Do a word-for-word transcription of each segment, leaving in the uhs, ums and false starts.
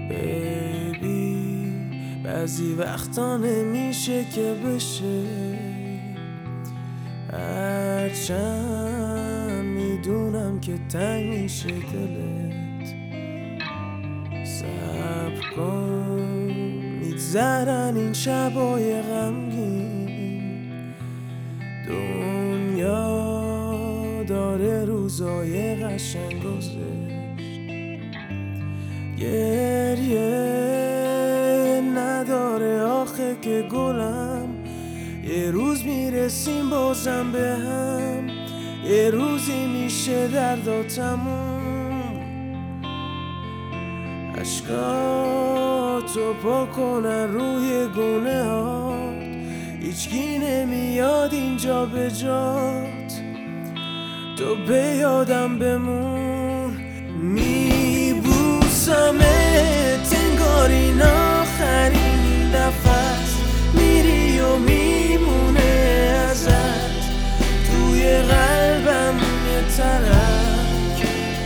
بیبی بعضی وقتا نمیشه که بشه، هرچند میدونم که تنگ میشه دلت. صبر کن میگذرن این شبای غمگین، دنیا داره روزای قشنگ گذشت. گریه نداره آخه که گلم، یه روز میرسیم بازم به هم، یه روزی میشه دردا تموم. عشقاتو پاک کنن روی گونه هات، هیچکی نمیاد اینجا به جات، تو به یادم بمون. میبوسمت انگار این آخرین دفعست، میری و میمونه ازت توی قلبم یه ترک.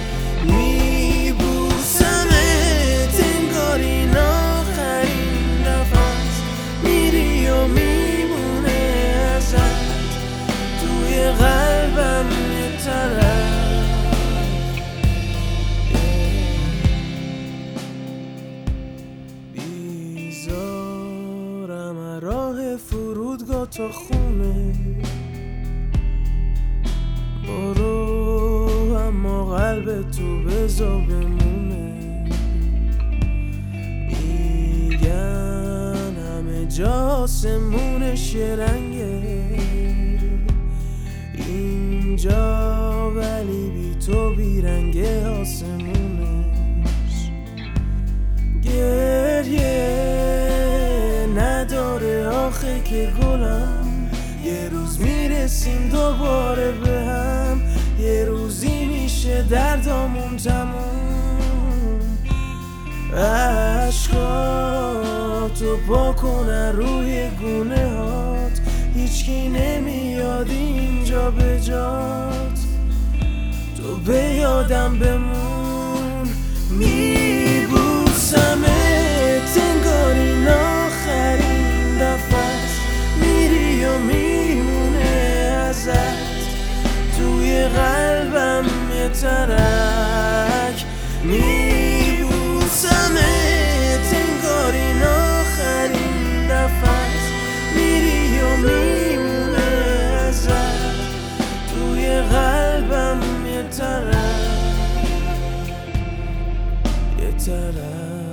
میبوسمت انگار این آخرین دفعست، میری و میمونه ازت توی قلبم یه ترک. راه فرودگاه تا خونه برو، اما قلب تو بذار بمونه. میگن همه جا آسمونش یه رنگه، اینجا ولی بی تو بیرنگه آسمونش. گریه نداره آخه که گلم، یه روز میرسیم دوباره به هم، یه روزی میشه دردامون تموم. عشقاتو پاک کنن روی گونه هات، هیچکی نمیاد اینجا به جات، تو به یادم بمون. میبوسمت انگار این آخرین دفعست، میری و میمونه ازت توی قلبم یه ترک. میبوسمت انگار این آخرین دفعست، میری و میمونه ازت توی قلبم یه ترک، یه ترک.